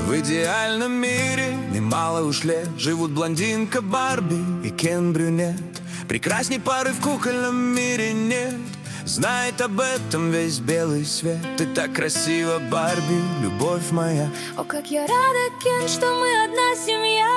В идеальном мире немало уж лет живут блондинка Барби и Кен Брюнет. Прекрасней пары в кукольном мире нет. Знает об этом весь белый свет. Ты так красива, Барби, любовь моя. О, как я рада, Кен, что мы одна семья.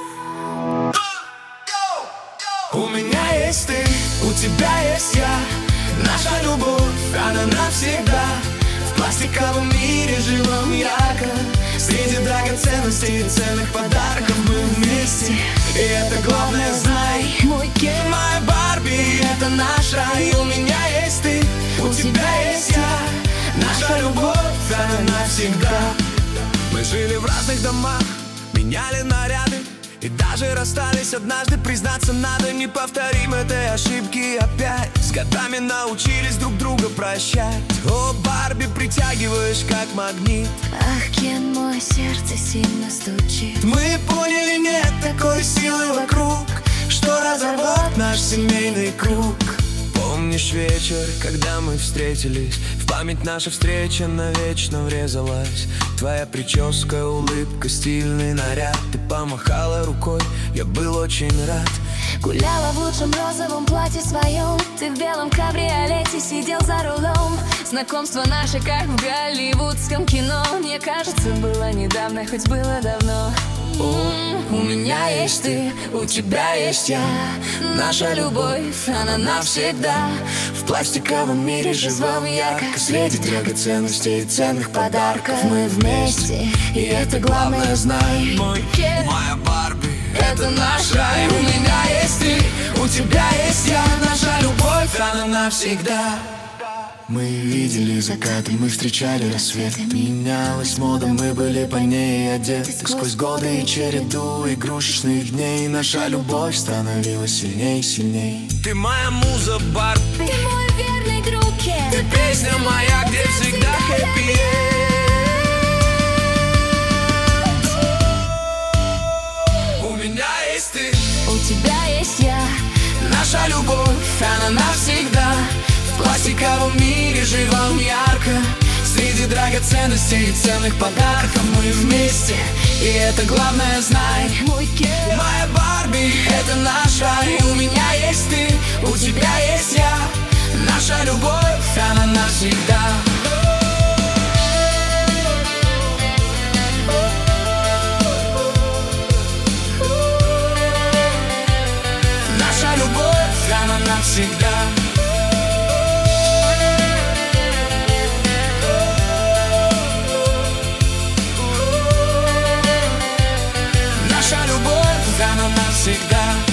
У меня есть ты, у тебя есть я. Наша любовь, она навсегда. В пластиковом мире живем ярко. Среди драгоценностей и ценных подарков мы вместе. И это главное, знай, Мой Кен, моя Барби, это наш рай. У меня есть ты, у тебя есть я. Наша любовь, она навсегда. Мы жили в разных домах, меняли наряды и даже расстались однажды. Признаться, надо, не повторим этой ошибки опять. С годами научились друг друга прощать. О, Барби, притягиваешь как магнит. ах, Кен, мое сердце сильно стучит. Мы поняли, нет такой силы вокруг, что разорвет наш семейный круг. Помнишь вечер, когда мы встретились? В память наша встреча навечно врезалась. Твоя прическа, улыбка, стильный наряд. Ты помахала рукой, я был очень рад. Гуляла в лучшем розовом платье своем. Ты в белом кабриолете сидел за рулем. Знакомство наше, как в голливудском кино. Мне кажется, было недавно, хоть было давно. У меня есть ты, у тебя есть я. Наша любовь, она навсегда. В пластиковом мире живем ярко. Среди драгоценностей и ценных подарков мы вместе. И это главное, знай, Мой Кен, моя Барби, это наш рай. У меня есть ты, у тебя есть я. Наша любовь, она навсегда. Мы видели закаты, мы встречали рассветы. Менялась мода, мы были по ней одеты. Сквозь годы и череду игрушечных дней наша любовь становилась сильней и сильней. Ты моя муза, Барби, ты мой верный друг, Кен. ты песня моя, где всегда хэппи. У меня есть ты, У тебя есть я. наша любовь, она навсегда. В пластиковом мире живем ярко. Среди драгоценностей и ценных подарков мы вместе. И это главное, знай, Мой Кен, моя Барби, это наш рай. У меня есть ты, у тебя есть я. Наша любовь, она навсегда. Наша любовь, она навсегда. Наша любовь, она навсегда.